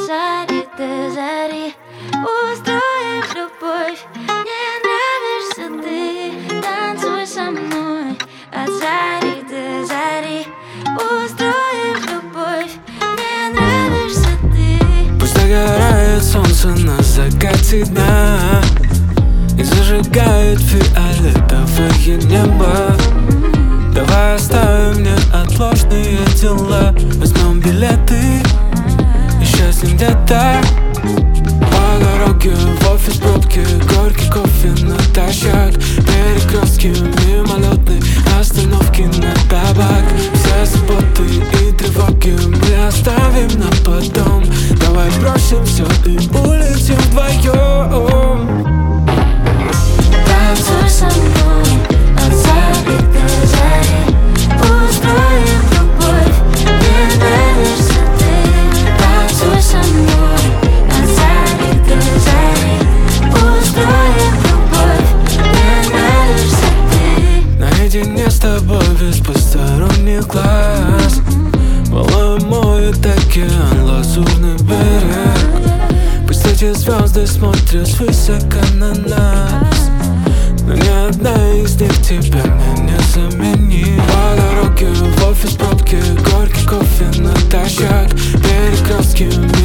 зари до зари устроим любовь. Мне нравишься ты, танцуй со мной. От зари до зари устроим любовь. Мне нравишься ты. Пусть догорает солнце на закате дня и зажигает фиолетовое небо. Давай оставим неотложные дела, возьмем билеты и счастьем где-то. По дороге в офис пробки, горький кофе натощак, перекрестки, мимолетные остановки на табак. Все заботы и тревоги мы оставим на потом. Давай бросим все и улетим вдвоем. Танцуй со мной, от зари до зари устроим любовь. Мне нравишься ты, танцуй со мной. От зари до зари устроим любовь. Мне нравишься ты. Наедине с тобой без посторонних глаз, волною моет океан, лазурный берег. Пусть эти звезды смотрят высоко на нас, но ни одна из них тебя мне не заменит. По дороге в офис пробки, горький кофе натощак, перекрестки,